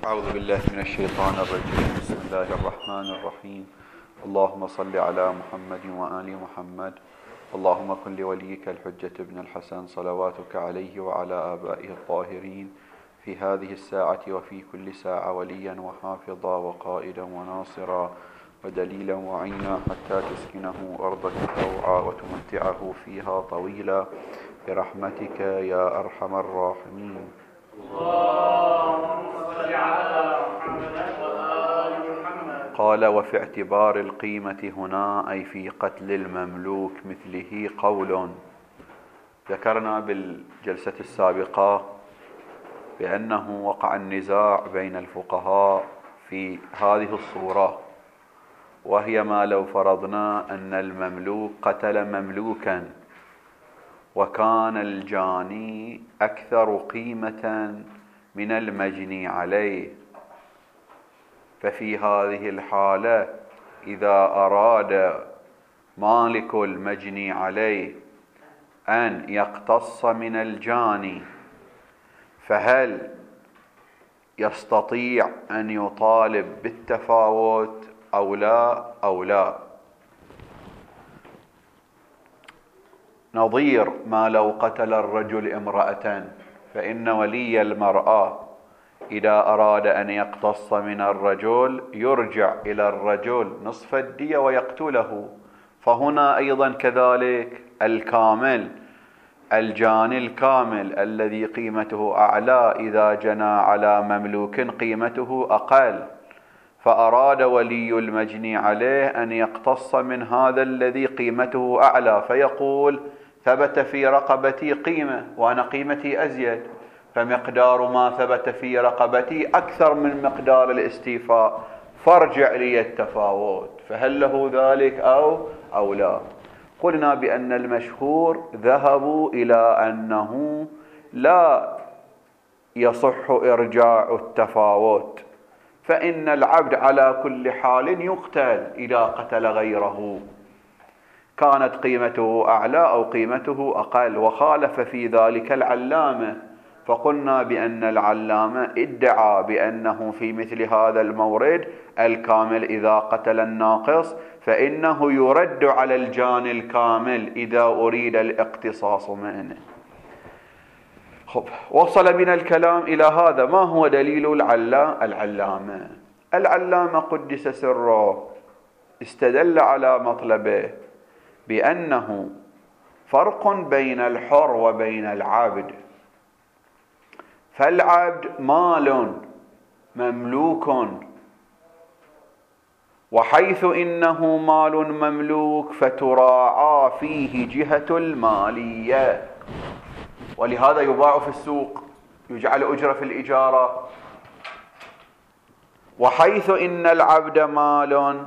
أعوذ بالله من الشيطان الرجيم. بسم الله الرحمن الرحيم. اللهم صل على محمد وآل محمد. اللهم كن لوليك الحجة ابن الحسن صلواتك عليه وعلى آبائه الطاهرين في هذه الساعة وفي كل ساعة وليا وحافظا وقائدا وناصرا ودليلا وعينا حتى تسكنه أرضك طوعا وتمتعه فيها طويلا برحمتك يا أرحم الراحمين. اللهم صل على محمد وآل محمد. قال: وفي اعتبار القيمة هنا أي في قتل المملوك مثله قول. ذكرنا بالجلسة السابقة بأنه وقع النزاع بين الفقهاء في هذه الصورة، وهي ما لو فرضنا أن المملوك قتل مملوكا وكان الجاني أكثر قيمة من المجني عليه، ففي هذه الحالة إذا أراد مالك المجني عليه أن يقتص من الجاني فهل يستطيع أن يطالب بالتفاوت أو لا؟ نظير ما لو قتل الرجل امرأة، فإن ولي المرأة إذا أراد أن يقتص من الرجل يرجع إلى الرجل نصف الدية ويقتله. فهنا أيضا كذلك الكامل الجاني الكامل الذي قيمته أعلى إذا جنى على مملوك قيمته أقل، فأراد ولي المجني عليه أن يقتص من هذا الذي قيمته أعلى، فيقول: ثبت في رقبتي قيمة وأنا قيمتي أزيد، فمقدار ما ثبت في رقبتي أكثر من مقدار الاستيفاء، فارجع لي التفاوت. فهل له ذلك أو لا؟ قلنا بأن المشهور ذهبوا إلى أنه لا يصح إرجاع التفاوت، فإن العبد على كل حال يقتل إذا قتل غيره، كانت قيمته أعلى أو قيمته أقل. وخالف في ذلك العلامة، فقلنا بأن العلامة ادعى بأنه في مثل هذا المورد الكامل إذا قتل الناقص فإنه يرد على الجاني الكامل إذا أريد الاقتصاص منه. وصل بنا الكلام إلى هذا. ما هو دليل العلامة؟ العلامة قدس سره استدل على مطلبه بأنه فرق بين الحر وبين العبد. فالعبد مال مملوك، وحيث إنه مال مملوك فتراعى فيه جهة المالية، ولهذا يباع في السوق، يجعل أجرة في الإجارة. وحيث إن العبد مال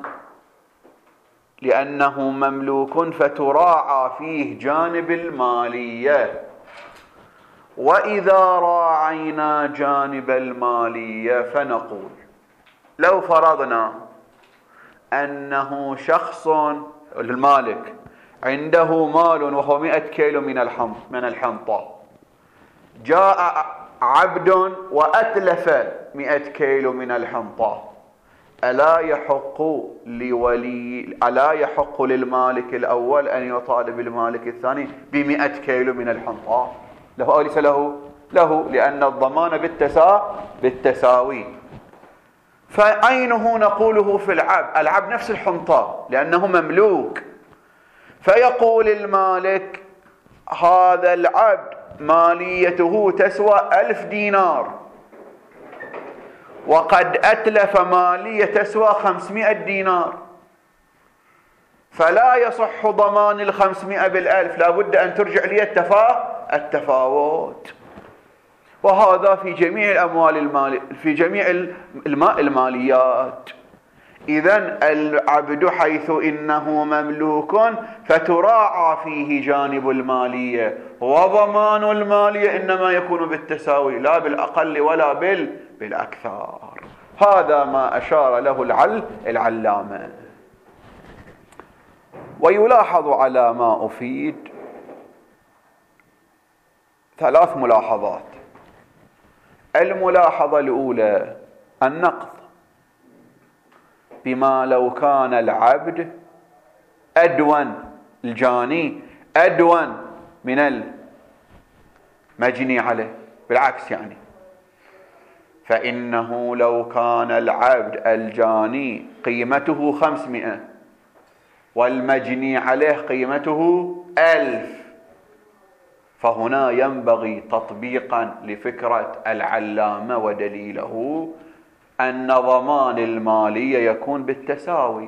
لأنه مملوك فتراعى فيه جانب المالية. وإذا راعينا جانب المالية فنقول: لو فرضنا أنه شخص المالك عنده مال وهو 100 كيلو من الحنطة، جاء عبد وأتلف 100 كيلو من الحنطة، ألا يحق للمالك الأول أن يطالب المالك الثاني ب100 كيلو من الحنطة؟ له أو ليس له؟ لأن الضمان بالتساوي. فعينه نقوله في العبد نفس الحنطة لأنه مملوك، فيقول المالك: هذا العبد ماليته تسوى 1000 دينار، وقد أتلف مالية تسوى 500 دينار، فلا يصح ضمان 500 بال1000، لا بد أن ترجع لي التفاوت. وهذا في جميع الأموال في جميع الماليات. إذن العبد حيث إنه مملوك فتراعى فيه جانب المالية، وضمان المالية إنما يكون بالتساوي لا بالأقل ولا بالأكثر. هذا ما أشار له العلامة. ويلاحظ على ما أفيد 3 ملاحظات. الملاحظة الأولى: النقض بما لو كان العبد أدون، الجاني أدون من المجني عليه، بالعكس يعني. فإنه لو كان العبد الجاني قيمته 500 والمجني عليه قيمته 1000، فهنا ينبغي تطبيقا لفكرة العلامة ودليله أن ضمان المالية يكون بالتساوي.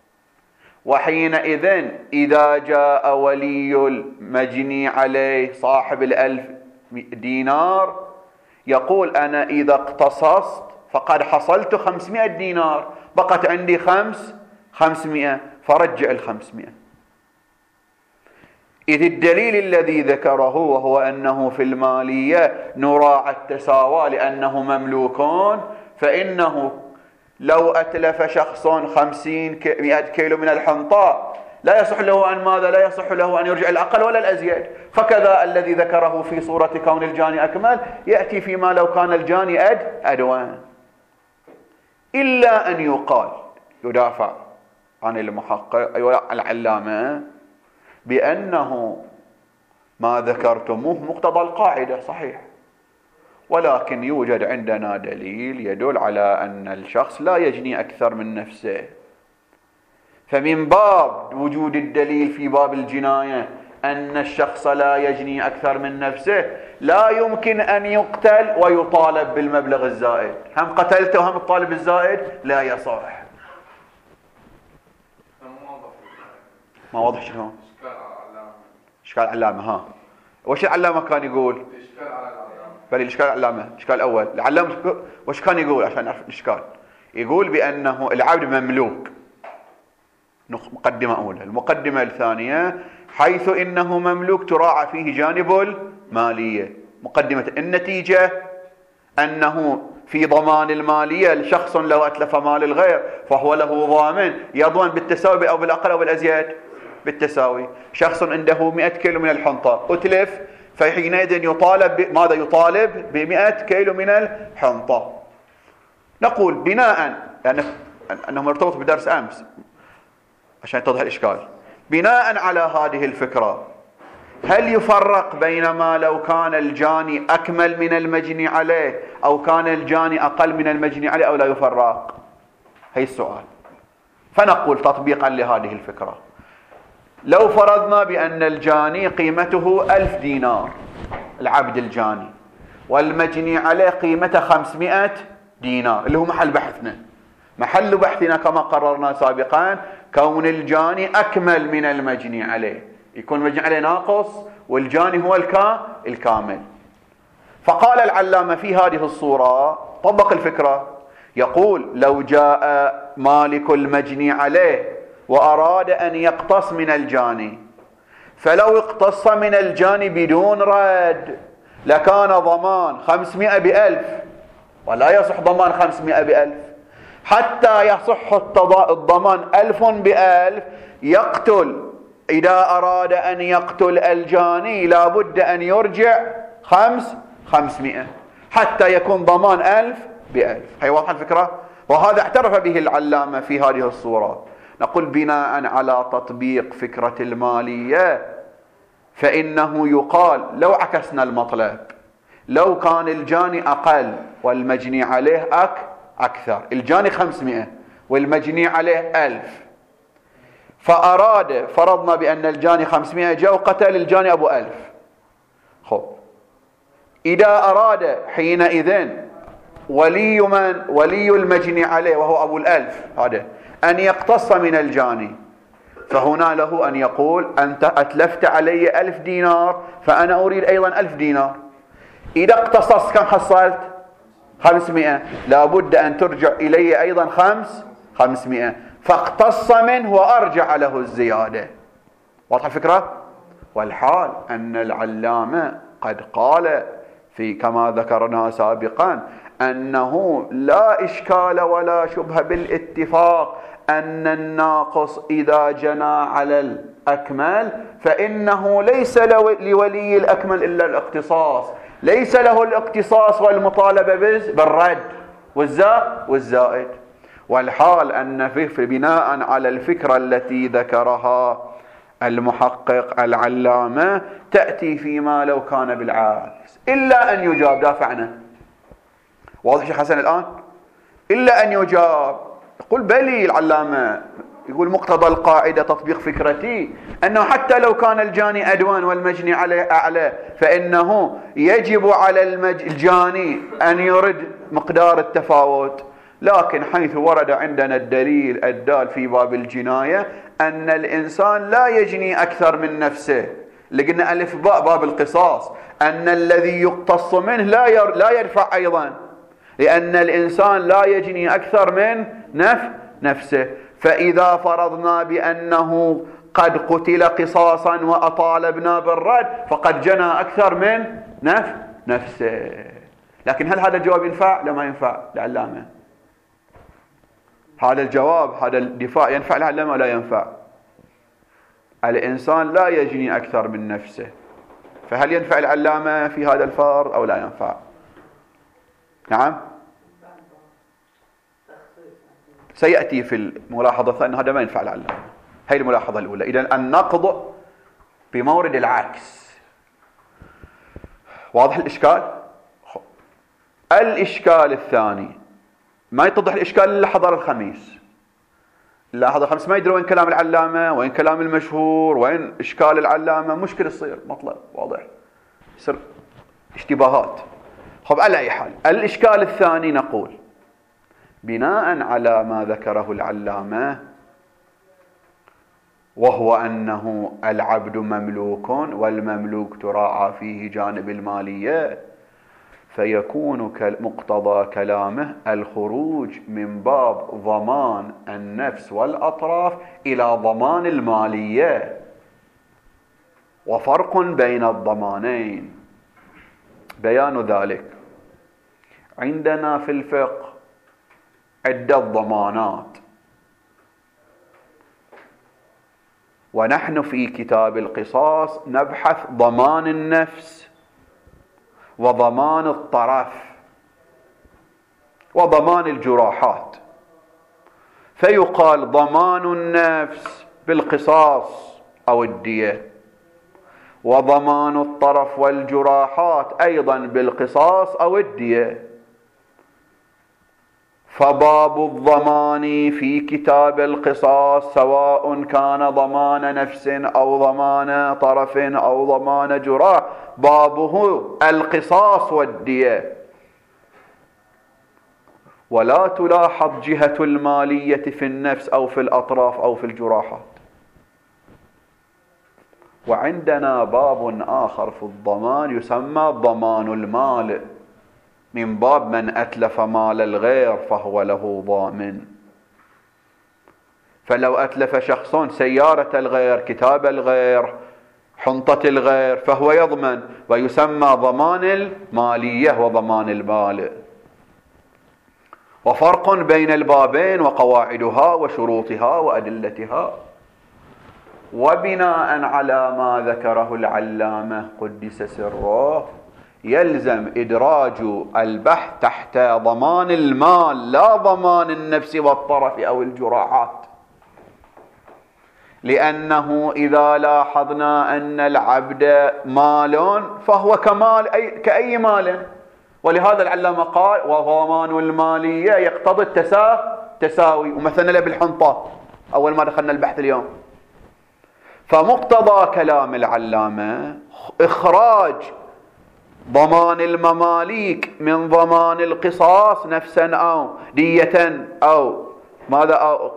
وحينئذ إذا جاء ولي المجني عليه صاحب 1000 دينار يقول أنا إذا اقتصصت فقد حصلت 500 دينار، بقت عندي 500، فرجع 500. إذ الدليل الذي ذكره وهو أنه في المالية نراعي التساوى لأنه مملوكون، فإنه لو أتلف شخص 100 كيلو من الحنطة لا يصح له أن ماذا؟ لا يصح له أن يرجع الأقل ولا الأزيد. فكذا الذي ذكره في صورة كون الجاني أكمل يأتي فيما لو كان الجاني أدوان. إلا أن يقال، يدافع عن المحقق أيوة العلامة بأنه ما ذكرتموه مقتضى القاعدة صحيح، ولكن يوجد عندنا دليل يدل على أن الشخص لا يجني أكثر من نفسه، فمن باب وجود الدليل في باب الجناية أن الشخص لا يجني أكثر من نفسه لا يمكن أن يقتل ويطالب بالمبلغ الزائد. هم قتلته وهم الطالب الزائد لا يصح. ما واضح شنو؟ إشكال علامة. ها وش العلامة كان يقول؟ بل الإشكال العلامة، الإشكال الأول العلامة وش كان يقول عشان نعرف الإشكال؟ يقول بأنه العبد مملوك، مقدمة أولى. المقدمة الثانية حيث إنه مملوك تراعى فيه جانب المالية. مقدمة النتيجة أنه في ضمان المالية لشخص لو أتلف مال الغير فهو له ضامن يضمن بالتساوي أو بالأقل أو بالأزيد بالتساوي. شخص عنده 100 كيلو من الحنطة أتلف، فحينئذ يطالب ماذا؟ يطالب ب100 كيلو من الحنطة. نقول بناء أنه مرتبط بدرس أمس عشان يتضح الإشكال، بناء على هذه الفكرة هل يفرق بين ما لو كان الجاني أكمل من المجني عليه أو كان الجاني أقل من المجني عليه أو لا يفرق؟ هي السؤال. فنقول تطبيقا لهذه الفكرة لو فرضنا بأن الجاني قيمته 1000 دينار العبد الجاني والمجني عليه قيمته 500 دينار اللي هو محل بحثنا، محل بحثنا كما قررنا سابقا كون الجاني أكمل من المجني عليه، يكون المجني عليه ناقص والجاني هو الكامل. فقال العلامة في هذه الصورة طبق الفكرة، يقول لو جاء مالك المجني عليه وأراد أن يقتص من الجاني، فلو اقتص من الجاني بدون رد لكان ضمان 500 ب1000، ولا يصح ضمان 500 ب1000. حتى يصح الضمان 1000 ب1000 يقتل، إذا أراد أن يقتل الجاني لابد أن يرجع 500 حتى يكون ضمان 1000 ب1000. هي واضحة الفكرة؟ وهذا اعترف به العلامة في هذه الصورة. نقول بناء على تطبيق فكرة المالية فإنه يقال لو عكسنا المطلب، لو كان الجاني أقل والمجني عليه أكثر، الجاني 500 والمجني عليه 1000، فأراد فرضنا بأن الجاني 500 جاء وقتل الجاني أبو 1000. خب إذا أراد حينئذ ولي المجني عليه وهو أبو 1000 هذا أن يقتص من الجاني، فهنا له أن يقول أنت أتلفت علي 1000 دينار فأنا أريد أيضا 1000 دينار. إذا اقتصصت كم حصلت؟ 500، لابد أن ترجع إلي أيضا 500، فاقتص منه وأرجع له الزيادة. واضح الفكرة؟ والحال أن العلامة قد قال في كما ذكرنا سابقا أنه لا إشكال ولا شبهة بالاتفاق أن الناقص إذا جنى على الأكمل فإنه ليس لولي الأكمل إلا الاقتصاص، ليس له الاقتصاص والمطالبة بالرد. والزائد. والحال أن في بناء على الفكرة التي ذكرها المحقق العلامة تأتي فيما لو كان بالعكس، إلا أن يجاب. دافعنا واضح شيخ حسن الآن؟ إلا أن يجاب. يقول بلي العلامة يقول مقتضى القاعدة تطبيق فكرتي أنه حتى لو كان الجاني أدوان والمجني عليه أعلى فإنه يجب على الجاني أن يرد مقدار التفاوت. لكن حيث ورد عندنا الدليل الدال في باب الجناية أن الإنسان لا يجني أكثر من نفسه، لقنا ألف باء باب القصاص أن الذي يقتص منه لا يرفع أيضا، لأن الإنسان لا يجني أكثر من نفسه. فإذا فرضنا بأنه قد قتل قصاصا وأطالبنا بالرد فقد جنى أكثر من نفسه. لكن هل هذا الجواب ينفع؟ لا، ما ينفع العلامة. هذا الجواب، هذا الدفاع ينفع العلامة ولا ينفع؟ الإنسان لا يجني أكثر من نفسه، فهل ينفع العلامة في هذا الفرض أو لا ينفع؟ نعم، سيأتي في الملاحظة الثانية هذا ما ينفع العلامة. هي الملاحظة الأولى. إذن النقض بمورد العكس. واضح الإشكال؟ الإشكال الثاني ما يتضح الإشكال إلا حضر الخميس. لا حضر الخميس ما يدري وين كلام العلامة، وين كلام المشهور، وين إشكال العلامة. مشكلة تصير مطلب واضح، يصير اشتباهات. خب على أي حال الإشكال الثاني نقول بناء على ما ذكره العلامة، وهو أنه العبد مملوك والمملوك تراعى فيه جانب المالية، فيكون مقتضى كلامه الخروج من باب ضمان النفس والأطراف إلى ضمان المالية، وفرق بين الضمانين. بيان ذلك عندنا في الفقه عدة ضمانات، ونحن في كتاب القصاص نبحث ضمان النفس وضمان الطرف وضمان الجراحات. فيقال ضمان النفس بالقصاص أو الدية، وضمان الطرف والجراحات أيضا بالقصاص أو الدية. فباب الضمان في كتاب القصاص سواء كان ضمان نفس أو ضمان طرف أو ضمان جراح بابه القصاص والدية، ولا تلاحظ جهة المالية في النفس أو في الأطراف أو في الجراحات. وعندنا باب آخر في الضمان يسمى ضمان المال، من باب من أتلف مال الغير فهو له ضامن. فلو أتلف شخص سيارة الغير، كتاب الغير، حنطة الغير، فهو يضمن، ويسمى ضمان المالية وضمان المال. وفرق بين البابين وقواعدها وشروطها وأدلتها. وبناء على ما ذكره العلامة قدس سره يلزم إدراج البحث تحت ضمان المال لا ضمان النفس والطرف أو الجراحات، لأنه إذا لاحظنا أن العبد مال فهو كأي مال، ولهذا العلامة قال وضمان المالية يقتضي التساوي، ومثلنا له بالحنطة أول ما دخلنا البحث اليوم. فمقتضى كلام العلامة إخراج ضمان المماليك من ضمان القصاص نفسا أو دية أو ماذا أو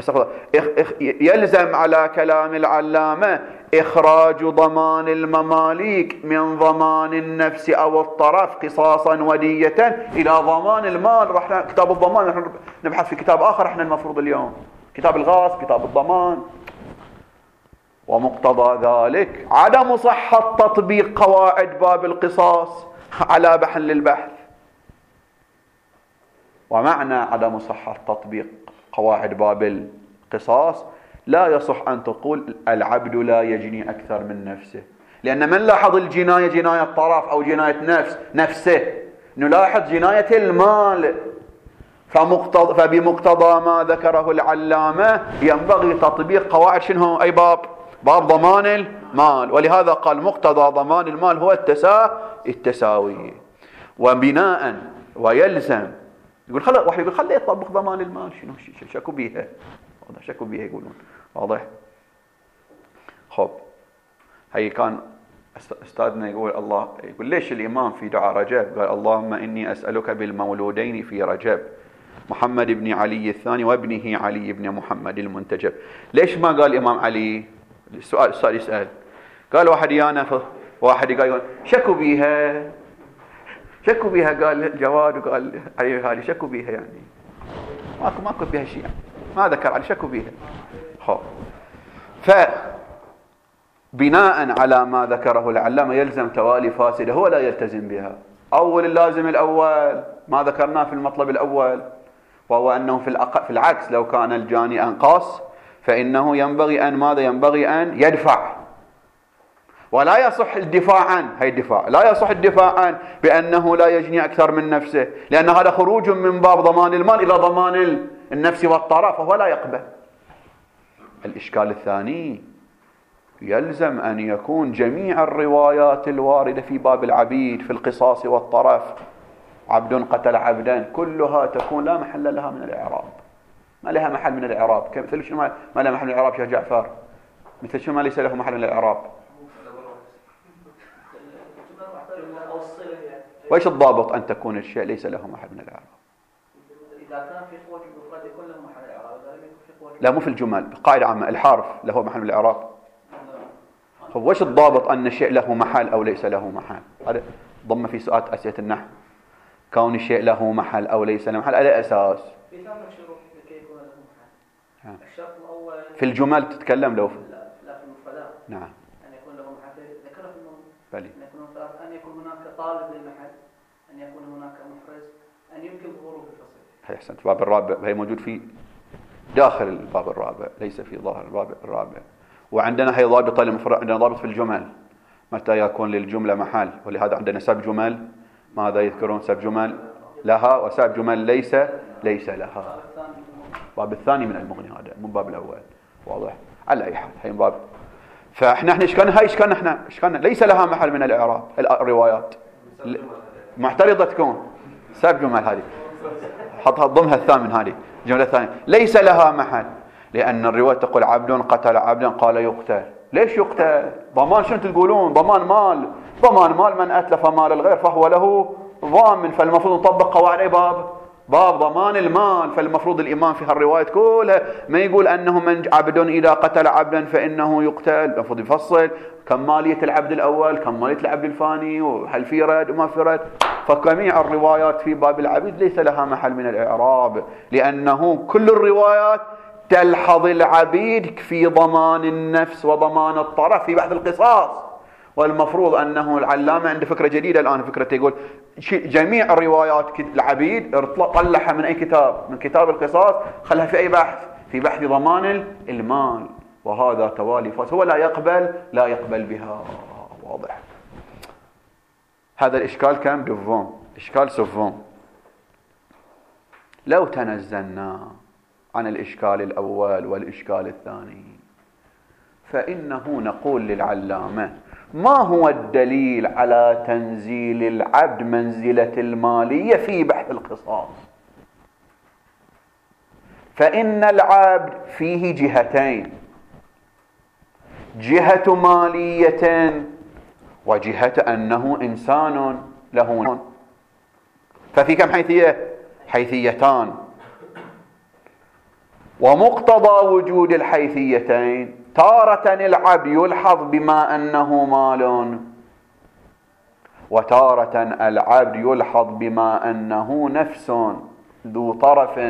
يلزم على كلام العلامة إخراج ضمان المماليك من ضمان النفس أو الطرف قصاصا ودية إلى ضمان المال. رحنا كتاب الضمان، نحن نبحث في كتاب آخر احنا المفروض اليوم كتاب الغاص، كتاب الضمان. ومقتضى ذلك عدم صحة تطبيق قواعد باب القصاص على محل البحث. ومعنى عدم صحة تطبيق قواعد باب القصاص لا يصح أن تقول العبد لا يجني أكثر من نفسه، لأن من لاحظ الجناية جناية طرف أو جناية نفسه، نلاحظ جناية المال فبمقتضى ما ذكره العلامة ينبغي تطبيق قواعد شنو أي باب ضمان المال. ولهذا قال مقتضى ضمان المال هو التساوي. وبناء ويلزم يقول واحد يقول خليه يطبق ضمان المال، شنو شكوا بيها، شكوا بيها يقولون واضح. خب هي كان استاذنا يقول الله يقول ليش الامام في دعاء رجب قال اللهم اني اسالك بالمولودين في رجب محمد بن علي الثاني وابنه علي بن محمد المنتجب. ليش ما قال الامام علي؟ السؤال يسال. قال واحد واحد قال شكوا بيها قال الجواد وقال علي هذه شكوا بيها يعني ماكو بيها شيء يعني. ما ذكر علي شكوا بيها. خب بناء على ما ذكره العلامة يلزم توالي فاسدة هو لا يلتزم بها. أول اللازم الأول ما ذكرناه في المطلب الأول، وهو أنه في العكس لو كان الجاني أنقص فإنه ينبغي أن ماذا؟ ينبغي أن يدفع، ولا يصح الدفاع عنه. هي الدفاع لا يصح الدفاع عنه بأنه لا يجني أكثر من نفسه، لأن هذا خروج من باب ضمان المال إلى ضمان النفس والطرف، فهو لا يقبل. الإشكال الثاني يلزم أن يكون جميع الروايات الواردة في باب العبيد في القصاص والطرف، عبد قتل عبدا، كلها تكون لا محل لها من الإعراب. ما لها محل من الإعراب. مثل شنو ما لها محل من الإعراب يا جعفر؟ مثل شنو ما ليس له محل من الإعراب؟ وإيش الضابط أن تكون الشيء ليس له محل من الإعراب؟ إذا كان في قوة المفرد يكون له محل الإعراب، إذا لم يكن في قوة لا مو في الجمل، قاعدة عامة الحرف له محل من الإعراب. طيب وش الضابط أن الشيء له محل أو ليس له محل؟ هذا ضم في سؤال أسئلة النحو. كون الشيء له محل أو ليس له محل على أساس في ثمان شروط لكي يكون له محل. الشرط الأول في الجمل تتكلم لو لا في المفردات. نعم. أن يكون له محل ذكره في الموضوع. بلي. أن يكون هناك طالب للمحل، أن يكون هناك محرز، أن يمكن ظهوره في الفصل. هي أحسنت. باب الرابع هي موجود في داخل الباب الرابع ليس في ظاهر الباب الرابع. وعندنا هي ضابطة للمفرد، عندنا ضابط في الجمل متى يكون للجملة محل، ولهذا عندنا سب جمل ماذا يذكرون؟ سب جمل لها وسب جمل ليس لها. الباب الثاني من المغني هذا مو الباب الأول. واضح؟ على أي حال هي باب. فاحنا إشكالنا ليس لها محل من الإعراب. الروايات معترضة تكون سب جمل هذه حطها ضمها الثامن هذه الجملة الثانية ليس لها محل، لأن الرواية تقول عبد قتل عبدا قال يقتل. ليش يقتل؟ ضمان شنو تقولون؟ ضمان مال من أتلف مال الغير فهو له ضامن. فالمفروض نطبق قواعد باب ضمان المال. فالمفروض الإمام في هالرواية كلها ما يقول أنه من عبد إذا قتل عبدا فإنه يقتل، المفروض يفصل كم مالية العبد الأول كم مالية العبد الثاني وهل في رد وما في رد. فجميع الروايات في باب العبيد ليس لها محل من الإعراب، لأنه كل الروايات تلحظ العبيد في ضمان النفس وضمان الطرف في بحث القصاص. والمفروض أنه العلامة عنده فكرة جديدة الآن، فكرة يقول جميع الروايات العبيد طلعها من أي كتاب؟ من كتاب القصاص، خلها في أي بحث؟ في بحث ضمان المال. وهذا توالي فاسد هو لا يقبل بها. واضح؟ هذا الإشكال كم دفون إشكال سفون. لو تنزلنا عن الإشكال الأول والإشكال الثاني فإنه نقول للعلامة ما هو الدليل على تنزيل العبد منزلة المالية في بحث القصاص؟ فإن العبد فيه جهتين، جهة مالية وجهة أنه إنسان له. ففي كم حيثيتان. ومقتضى وجود الحيثيتين تارة العبد يلحظ بما أنه مال، وتارة العبد يلحظ بما أنه نفس ذو طرف.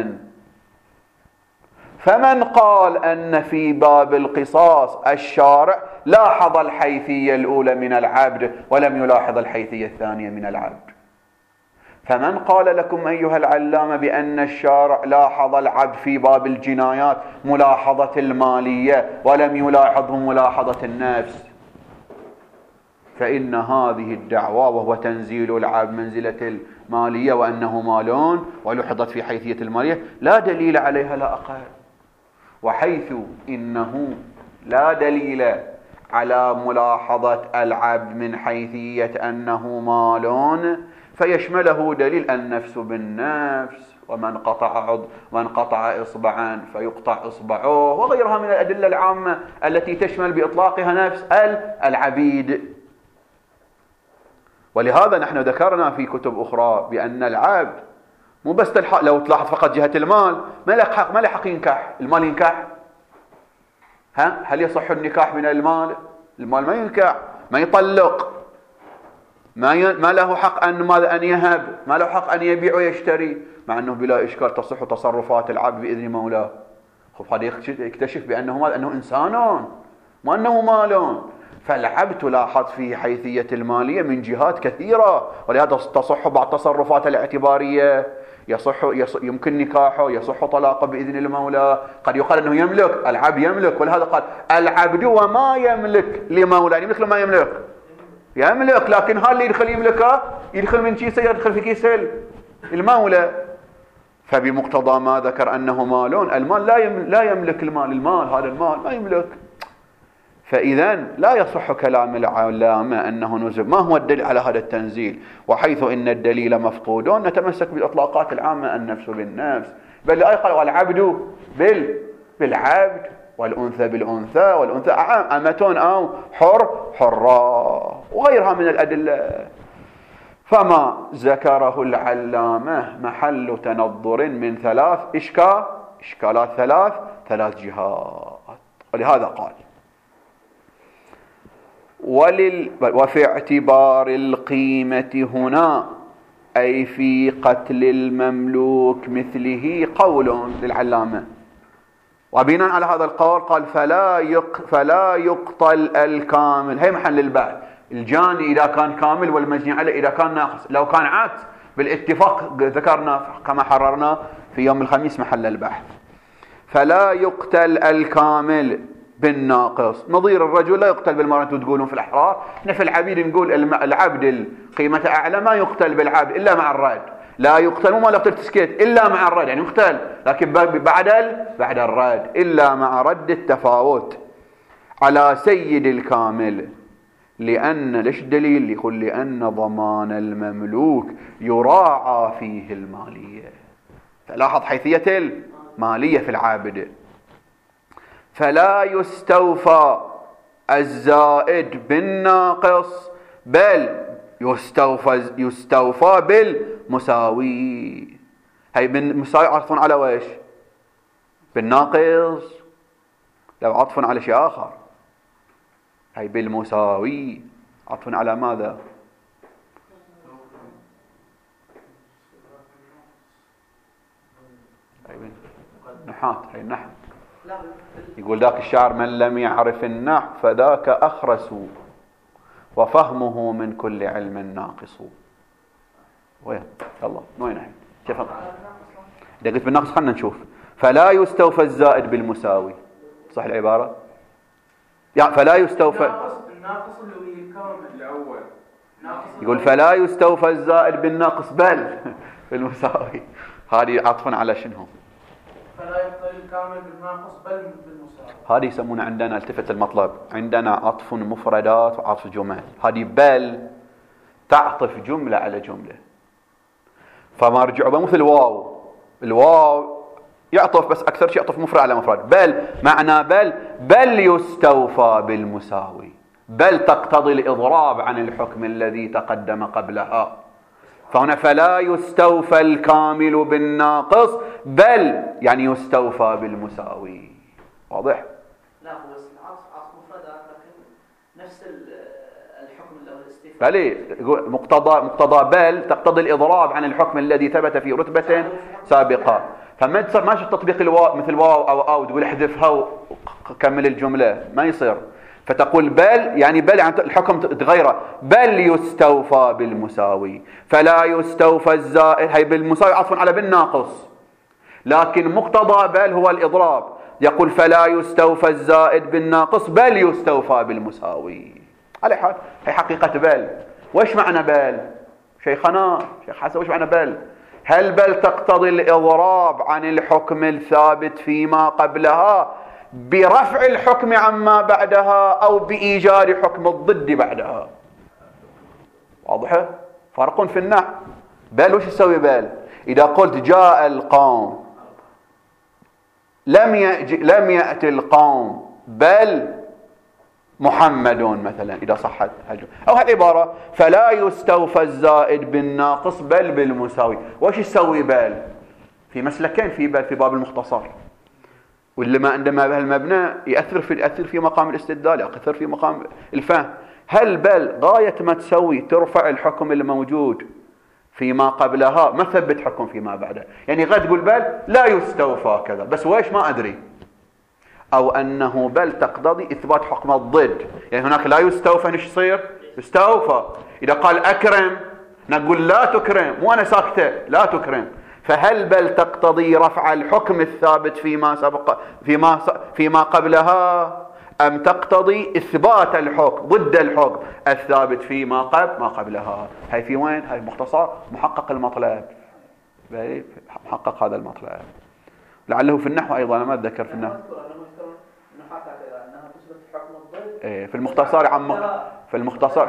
فمن قال أن في باب القصاص الشارع لاحظ الحيثية الأولى من العبد ولم يلاحظ الحيثية الثانية من العبد، فمن قال لكم أيها العلامة بأن الشارع لاحظ العبد في باب الجنايات ملاحظة المالية ولم يلاحظه ملاحظة النفس؟ فإن هذه الدعوى وهو تنزيل العبد منزلة المالية وأنه مال ولحظت في حيثية المالية لا دليل عليها لا أقل. وحيث إنه لا دليل على ملاحظة العبد من حيثية أنه مال فيشمله دليل النفس بالنفس، ومن قطع إصبعا فيقطع إصبعه، وغيرها من الأدلة العامة التي تشمل بإطلاقها نفس العبيد. ولهذا نحن ذكرنا في كتب أخرى بأن العبد مو بس لو تلاحظ فقط جهة المال ما له حق ينكح. المال ينكح؟ هل يصح النكاح من المال؟ المال ما ينكح، ما يطلق، ما له حق أن يهب، ما له حق أن يبيع ويشتري، مع أنه بلا إشكال تصح تصرفات العبد بإذن مولاه. هذا يكتشف بأنه أنه إنسان ما أنه مال. فالعبد تلاحظ فيه حيثية المالية من جهات كثيرة، ولهذا تصح بعض تصرفات الاعتبارية، يمكن نكاحه، يصح طلاقه بإذن المولى. قد يقال أنه يملك، العبد يملك، ولهذا قال العبد وما يملك لمولاه. يملك لما يملك، لكن هل اللي يدخل يملكه يدخل من كيسه، يدخل في كيس المولى. فبمقتضى ما ذكر أنه مال، المال لا يملك المال، هذا المال ما يملك. فإذا لا يصح كلام العلامة أنه نزل. ما هو الدليل على هذا التنزيل؟ وحيث إن الدليل مفقود نتمسك بالإطلاقات العامة، النفس بالنفس، بل الآية قال والعبد بالعبد والأنثى بالأنثى، والأنثى أمة أو حرة، وغيرها من الأدلة. فما ذكره العلامة محل تنظر من إشكالات ثلاث جهات. ولهذا قال وفي اعتبار القيمة هنا أي في قتل المملوك مثله قول للعلامة، وبناء على هذا القول قال فلا يقتل الكامل. هي محل البحث. الجاني إذا كان كامل والمجني عليه إذا كان ناقص. لو كان عكس بالاتفاق ذكرنا كما حررنا في يوم الخميس محل البحث. فلا يقتل الكامل بالناقص، نظير الرجل لا يقتل بالمرأة. انتم تقولون في الأحرار، احنا في العبيد نقول العبد القيمة أعلى ما يقتل بالعبد إلا مع الرد. لا يقتل وما لا يقتل تسكيت إلا مع الرد، يعني يقتل لكن بعد الرد إلا مع رد التفاوت على سيد الكامل. ليش دليل؟ يقول لأن ضمان المملوك يراعى فيه المالية. فلاحظ حيثية المالية في العابد. فلا يستوفى الزائد بالناقص بل يستوفى بالمساوي. هي بالمساوي عطف على ويش؟ بالناقص. لو عطف على شيء آخر هي بالمساوي عطف على ماذا؟ نحات. هي النحو. يقول ذاك الشاعر من لم يعرف النحو فذاك أخرس وفهمه من كل علم ناقص. وين الله وين الحين؟ شوف إذا قلت بالناقص خلنا نشوف. فلا يستوفى الزائد بالمساوي، صح العبارة؟ يعني فلا يستوفى الناقص اللي هي الكامل الأول. يقول فلا يستوفى الزائد بالناقص بل بالمساوي. هذه عطفا على شنو؟ فلا يقتل الكامل بالناقص بل بالمساوي. هذه يسمونها عندنا التفت المطلب، عندنا عطف مفردات وعطف جمل. هذه بل تعطف جملة على جملة، فمرجعه مثل الواو يعطف بس أكثر شيء يعطف مفرد على مفرد. بل معنى بل يستوفى بالمساوي، بل تقتضي الإضراب عن الحكم الذي تقدم قبلها. فهنا فلا يستوفى الكامل بالناقص بل يعني يستوفى بالمساوي. واضح؟ لا هو عطف مفردات لكن نفس الحكم الاستيفاء. بلي يقول مقتضى بل تقتضي الإضراب عن الحكم الذي ثبت في رتبة سابقة. فما تصير ماشي تطبيق الواو مثل واو أو تقول احذفها وكمل الجملة، ما يصير. فتقول بل يعني الحكم تغيره، بل يستوفى بالمساوي. فلا يستوفى الزائد هي بالمساوي عطف على بالناقص، لكن مقتضى بل هو الإضراب. يقول فلا يستوفى الزائد بالناقص بل يستوفى بالمساوي. على حال هي حقيقة بل. وش معنى بل؟ شيخنا شيخ حسن وش معنى بل؟ هل بل تقتضي الإضراب عن الحكم الثابت فيما قبلها برفع الحكم عما بعدها أو بإيجاد حكم الضد بعدها؟ واضحة؟ فرق في النحو. بل وش يسوي بل؟ إذا قلت جاء القوم لم يأتي القوم بل محمد مثلا، إذا صحت أو هالعبارة، فلا يستوفى الزائد بالناقص بل بالمساوي. وش يسوي بل؟ في مسلكين في بل في باب المختصر، واللي ما عندما بهالمبنى يأثر في مقام الاستدلال، يأثر في مقام الفهم. هل بل غاية ما تسوي ترفع الحكم الموجود فيما قبلها، ما ثبت حكم فيما بعده. يعني غد تقول بل لا يستوفى كذا، بس ويش ما أدري. أو أنه بل تقتضي إثبات حكم الضد، يعني هناك لا يستوفى نش يصير يستوفى. إذا قال أكرم نقول لا تكرم، مو أنا ساكتة لا تكرم. فهل بل تقتضي رفع الحكم الثابت فيما سبق فيما قبلها، أم تقتضي إثبات الحكم ضد الحكم الثابت فيما قبلها؟ هاي في وين؟ هاي مختصر محقق المطلب، محقق هذا المطلب. لعله في النحو أيضا، أنا ما أتذكر في النحو. في المختصر في المختصر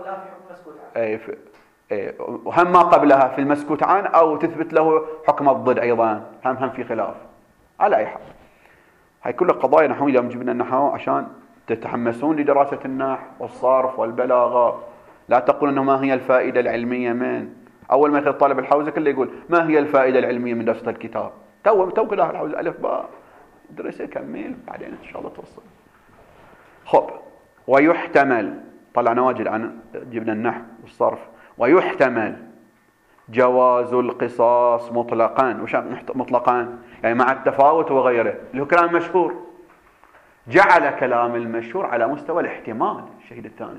وهم ما قبلها في المسكوت عن، أو تثبت له حكم الضد أيضا، هم في خلاف. على أي حال هاي كل قضايا نحوية يوم جبنا النحو عشان تتحمسون لدراسة النحو والصرف والبلاغة. لا تقول أنه ما هي الفائدة العلمية من أول ما يدخل طالب الحوزة كله يقول ما هي الفائدة العلمية من دراسة الكتاب. تو كلها الحوزة ألف باء درسه كمل بعدين إن شاء الله توصل. خب ويحتمل، طلعنا واجد عن جبنا النحو والصرف. ويحتمل جواز القصاص مطلقا. وش مطلقا؟ يعني مع التفاوت وغيره، اللي هو كلام مشهور. جعل كلام المشهور على مستوى الاحتمال. الشهيد الثاني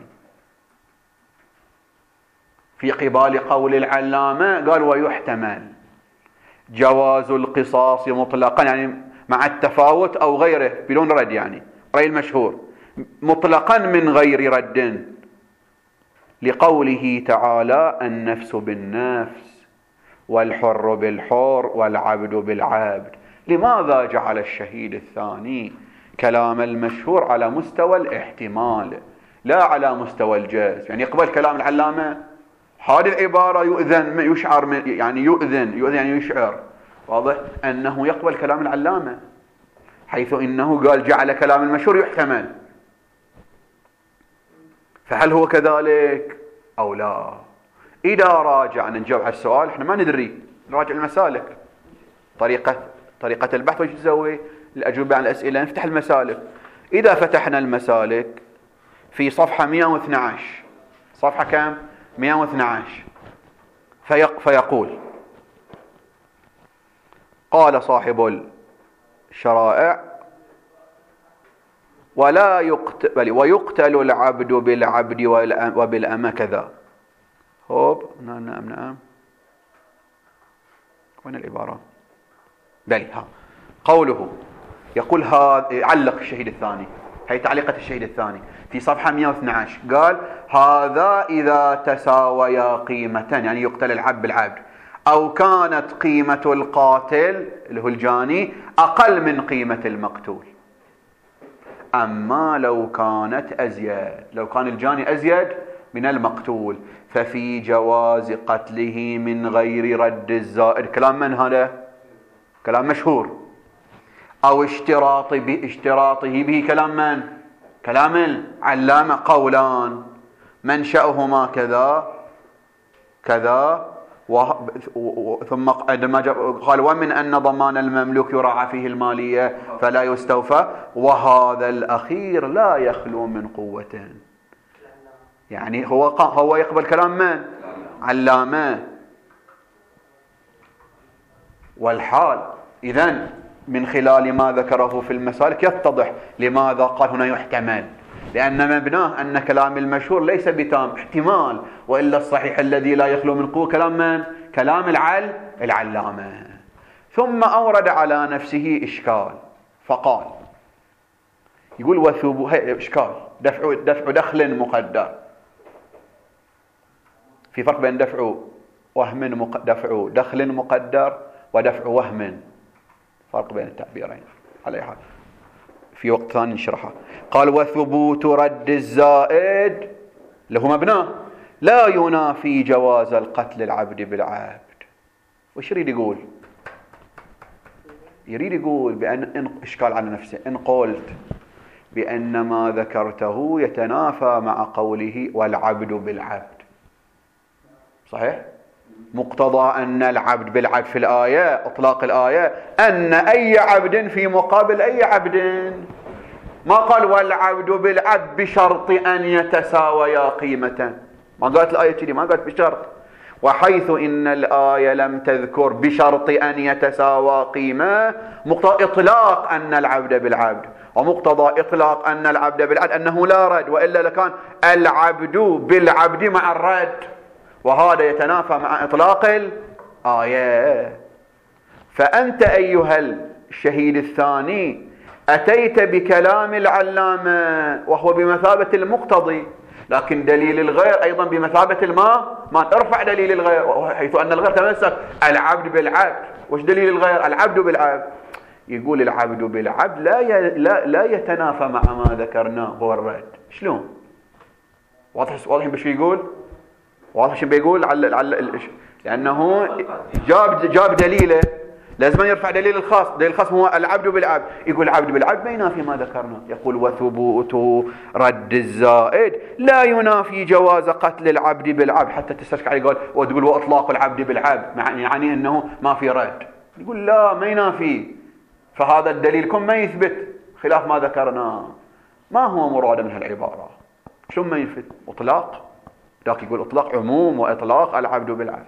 في قبال قول العلامة قال ويحتمل جواز القصاص مطلقا، يعني مع التفاوت أو غيره بدون رد، يعني رأي المشهور مطلقا من غير رد، لقوله تعالى النفس بالنفس والحر بالحر والعبد بالعبد. لماذا جعل الشهيد الثاني كلام المشهور على مستوى الاحتمال لا على مستوى الجاز؟ يعني يقبل كلام العلامة، هذه العبارة يؤذن يشعر من، يعني يؤذن يعني يشعر، واضح أنه يقبل كلام العلامة حيث إنه قال جعل كلام المشهور يحتمل. فهل هو كذلك أو لا؟ إذا راجعنا نجاوب على السؤال، احنا ما ندري، نراجع المسالك، طريقة البحث. وش نسوي؟ الأجوبة عن الأسئلة، نفتح المسالك. إذا فتحنا المسالك في صفحة 112، صفحة كم؟ 112، فيقول قال صاحب الشرائع ويقتل العبد بالعبد وبالأمة كذا. نعم وين العبارة؟ بلي ها قوله يقول هذا، علق الشهيد الثاني، هي تعليقة الشهيد الثاني في صفحة 112، قال هذا إذا تساويا قيمة، يعني يقتل العبد بالعبد، أو كانت قيمة القاتل اللي هو الجاني أقل من قيمة المقتول. أما لو كانت أزيد، لو كان الجاني أزيد من المقتول، ففي جواز قتله من غير رد الزائد. كلام من هذا؟ كلام مشهور. أو اشتراطه به. كلام من؟ كلام العلامة. قولان منشأهما كذا ثم عندما قال ومن أن ضمان المملوك يراعى فيه المالية فلا يستوفى، وهذا الأخير لا يخلو من قوة. يعني هو يقبل كلام من؟ علامة. والحال إذن من خلال ما ذكره في المسالك يتضح لماذا قال هنا يحتمل، لأن مبناه أن كلام المشهور ليس بتام، احتمال، وإلا الصحيح الذي لا يخلو من قوة كلام من؟ كلام العلامة. ثم أورد على نفسه إشكال فقال، يقول إشكال دفع دخل مقدر. في فرق بين دفع دخل مقدر ودفع وهم، فرق بين التعبيرين. على حال في وقت ثاني نشرحها. قال وثبوت رد الزائد اللي هو مبناه لا ينافي جواز القتل العبد بالعبد. وش يريد يقول؟ يريد يقول بأن إشكال على نفسه، إن قلت بأن ما ذكرته يتنافى مع قوله والعبد بالعبد، صحيح؟ مقتضى أن العبد بالعبد في الآية، إطلاق الآية، أن أي عبد في مقابل أي عبد. ما قال والعبد بالعبد بشرط أن يتساويا قيمة، ما قالت الآية كذي، ما قالت بشرط. وحيث إن الآية لم تذكر بشرط أن يتساوى قيمة، مقتضى إطلاق أن العبد بالعبد، ومقتضى إطلاق أن العبد بالعبد أنه لا رد، وإلا لكان العبد بالعبد مع الرد، وهذا يتنافى مع إطلاق الآية. فأنت أيها الشهيد الثاني أتيت بكلام العلامة وهو بمثابة المقتضي، لكن دليل الغير أيضا بمثابة ما ترفع دليل الغير، حيث أن الغير تمسك العبد بالعبد. وش دليل الغير؟ العبد بالعبد. يقول العبد بالعبد لا يتنافى مع ما ذكرناه هو الرد. شلون؟ واضح بشو يقول؟ واضح شو بيقول؟ لأنه جاب دليله، لازم يرفع دليل الخاص. دليل الخاص هو العبد بالعبد. يقول العبد بالعبد ما ينافي ما ذكرنا. يقول وثبوت رد الزائد لا ينافي جواز قتل العبد بالعبد. حتى تستشكل عليه قال وتقول واطلاق العبد بالعبد يعني انه ما في رد. يقول لا، ما ينافي. فهذا الدليل كم ما يثبت خلاف ما ذكرنا. ما هو مراد من هالعبارة؟ شو ما يثبت؟ اطلاق. لكن يقول اطلاق عموم واطلاق العبد بالعبد.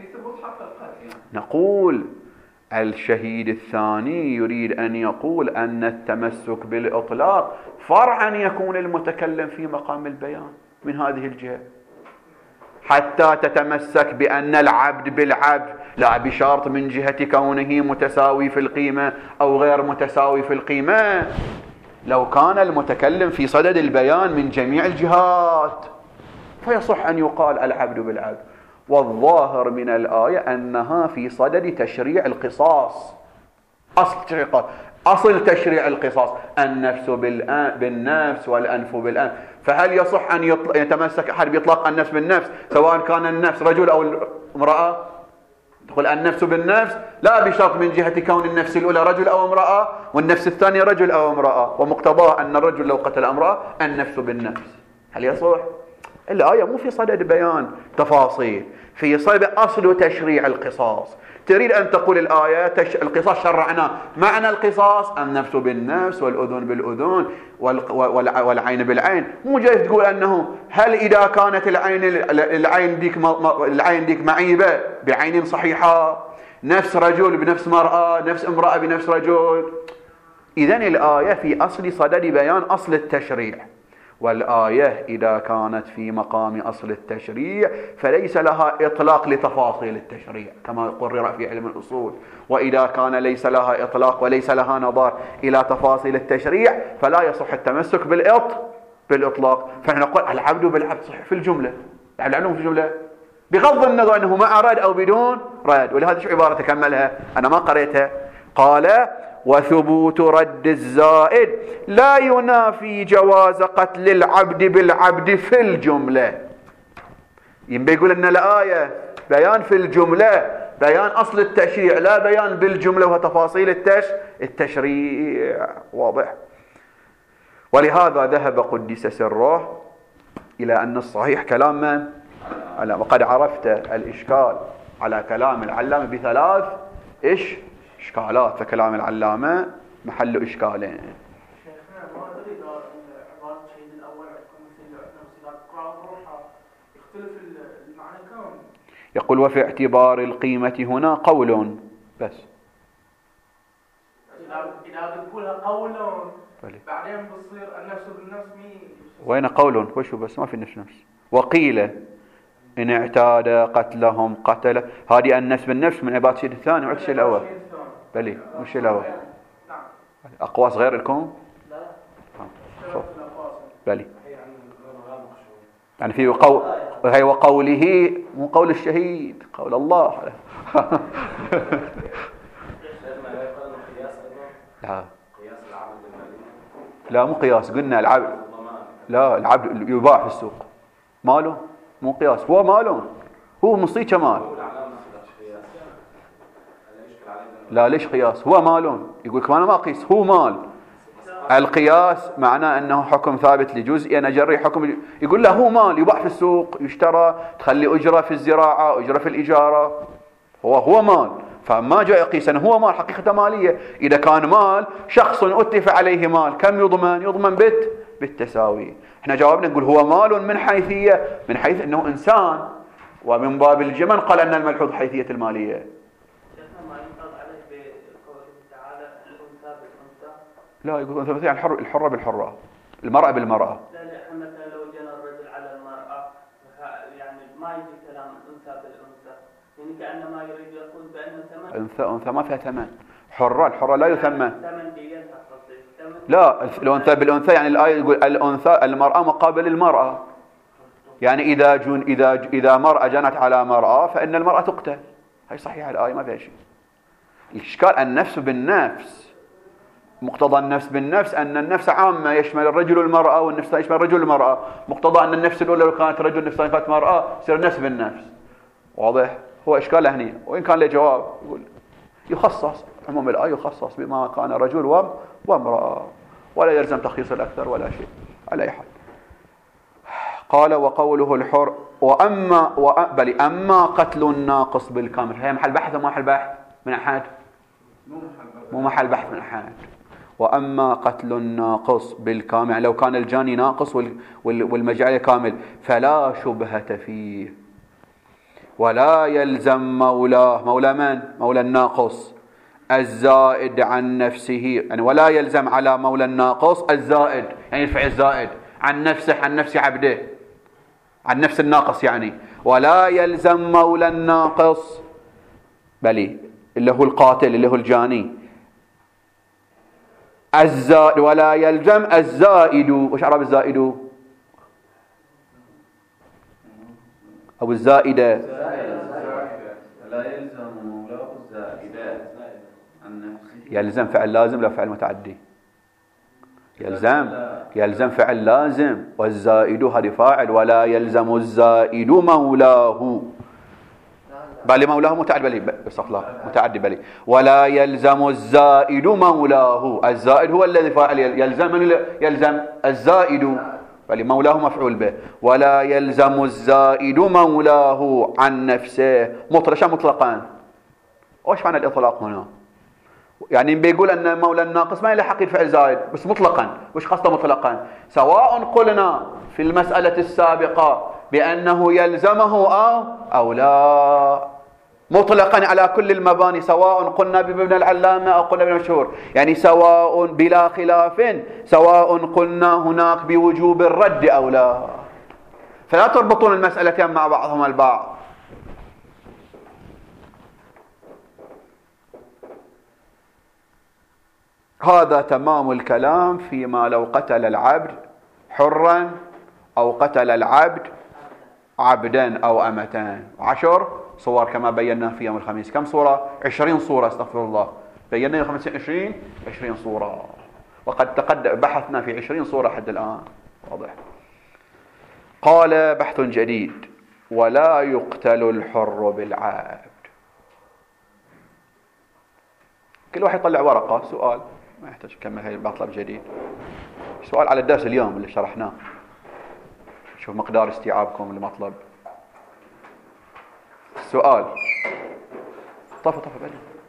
نقول الشهيد الثاني يريد أن يقول أن التمسك بالإطلاق فرعا يكون المتكلم في مقام البيان من هذه الجهة، حتى تتمسك بأن العبد بالعبد لا بشرط من جهة كونه متساوي في القيمة أو غير متساوي في القيمة. لو كان المتكلم في صدد البيان من جميع الجهات فيصح أن يقال العبد بالعبد. والظاهر من الآية أنها في صدد تشريع القصاص. أصل تشريع القصاص النفس بالنفس والأنف بالأنف. فهل يصح أن يتمسك أحد بإطلاق النفس بالنفس سواء كان النفس رجل أو امرأة؟ تقول النفس بالنفس لا بشرط من جهة كون النفس الأولى رجل أو امرأة والنفس الثانية رجل أو امرأة، ومقتضاه أن الرجل لو قتل امرأة النفس بالنفس. هل يصح؟ الآية مو في صدد بيان تفاصيل، في صدد أصل تشريع القصاص. تريد أن تقول الآية القصاص شرعناه، معنى القصاص النفس بالنفس والأذن بالأذن والعين بالعين. مو جاي تقول أنه هل إذا كانت العين ديك معيبة بعين صحيحة، نفس رجل بنفس مرأة، نفس امرأة بنفس رجل. إذن الآية في أصل صدد بيان أصل التشريع، والآية إذا كانت في مقام أصل التشريع فليس لها إطلاق لتفاصيل التشريع كما قرر في علم الأصول، وإذا كان ليس لها إطلاق وليس لها نظر إلى تفاصيل التشريع فلا يصح التمسك بالإطلاق. فنحن نقول العبد بالعبد صح في الجملة، العلوم في الجملة بغض النظر أنه مع رد أو بدون رد. ولهذا شو عبارة تكملها أنا ما قريتها. قال وثبوت رد الزائد لا ينافي جواز قتل العبد بالعبد في الجملة. ينبغي يقول أن الآية بيان في الجملة، بيان أصل التشريع، لا بيان بالجملة وتفاصيل التشريع. واضح؟ ولهذا ذهب قدس سره إلى أن الصحيح كلام من؟ وقد عرفت الإشكال على كلام العلامة بثلاث إشكالات، فكلام العلامة محل إشكالين. شيخنا ما أدري إذا عبارة الشهيد الأول عندكم مثل القراءة بروحها يختلف المعنى كامل. يقول وفي اعتبار القيمة هنا قول بس. إذا بتقولها قول بعدين بتصير النفس بالنفس وين قول؟ وشو بس ما في نفس. وقيل إن اعتاد قتلهم قتل. هذه النفس بالنفس من عبارة الشيء الثاني وعد الشيء الأول. بلي مش الأول. أقواس غير لكم؟ لا. بلي يعني في هي وقوله، مو قول الشهيد، قول الله. لا لا مو قياس، قلنا العبد، لا العبد يباع في السوق ماله، مو قياس، هو ماله، هو مصيبه مال. لا ليش قياس؟ هو مال، يقول لك انا ما اقيس، هو مال. القياس معناه انه حكم ثابت لجزء، انا اجري حكم، يقول له هو مال يباع في السوق، يشترى، تخلي اجره في الزراعه، اجره في الاجاره، هو مال. فما جاء يقيس انه هو مال حقيقه ماليه. اذا كان مال شخص اتلف عليه مال، كم يضمن؟ يضمن بالتساوي. احنا جاوبنا نقول هو مال من حيثيه، من حيث انه انسان، ومن باب الجمن قال ان الملحوظ حيثيه الماليه. لا يقول انثى يعني الحره بالحره، المراه بالمراه. لا احنا مثلا لو جنى الرجل على المراه يعني ما يجي كلام الانثى بالانثى، يعني كانما يريد يقول بان ثمن انثى ما فيها ثمن، الحره لا يثمن. ثمن ديتها قصدي. لا الانثى بالانثى، يعني الايه يقول الانثى المراه مقابل المراه، يعني اذا مراه جنت على مراه فان المراه تقتل. هي صحيحه الايه ما فيها شيء. الاشكال النفس بالنفس، مقتضى النفس بالنفس أن النفس عامة يشمل الرجل والمرأة، والنفس يشمل الرجل والمرأة. مقتضى أن النفس الأولى لو كانت رجل، النفس الثانية كانت مرأة، يصير النفس بالنفس. واضح؟ هو إشكاله هني، وإن كان له جواب يقول يخصص عموم الآية، يخصص بما كان رجل وامرأة، ولا يلزم تخصيص الأكثر ولا شيء على أي حال. قال وقوله الحر أما قتل الناقص بالكامل، هي محل بحث وما محل بحث من أحد؟ مو محل بحث من أحد. وأما قتل الناقص بالكامل، يعني لو كان الجاني ناقص والمجعول كامل، فلا شبهة فيه، ولا يلزم مولى من؟ مولى الناقص الزائد عن نفسه، يعني ولا يلزم على مولى الناقص الزائد، يعني الفعل الزائد عن نفسه، عن نفس عبده، عن نفس الناقص يعني. ولا يلزم مولى الناقص بلي اللي هو القاتل اللي هو الجاني الزائد، ولا يلزم الزائد. وش عرب الزائد أو الزائدة؟ لا يلزم مولاه الزائدة عن نفسه. يلزم فعل لازم لا فعل متعدي؟ يلزم فعل لازم، والزائد هذه فاعل. ولا يلزم الزائد مولاه، بل مولاه متعدي، بل متعدي بل. ولا يلزم الزائد مولاه، الزائد هو الذي فاعل، يلزم الزائد، بل مولاه مفعول به. ولا يلزم الزائد مولاه عن نفسه مطلقا. وش معنى الإطلاق هنا؟ يعني بيقول أن مولى الناقص ما يلحق الفعل زائد، بس مطلقا. وش قصده مطلقا؟ سواء قلنا في المسألة السابقة بأنه يلزمه أو لا، مطلقا على كل المباني، سواء قلنا بابن العلامة أو قلنا بالمشهور، يعني سواء بلا خلاف، سواء قلنا هناك بوجوب الرد أو لا. فلا تربطون المسألتين مع بعضهما البعض. هذا تمام الكلام فيما لو قتل العبد حرا أو قتل العبد عبدا أو أمتان. 10 صور كما بينا في يوم الخميس. كم صورة؟ 20 صورة، استغفر الله. بينا يوم الخميس 20 صورة، وقد تقدم بحثنا في 20 صورة حد الآن. واضح. قال بحث جديد: ولا يقتل الحر بالعبد. كل واحد يطلع ورقة سؤال، ما يحتاج يكمل، هاي مطلب جديد، سؤال على الدرس اليوم اللي شرحناه. شوف مقدار استيعابكم للمطلب. السؤال طفى بلي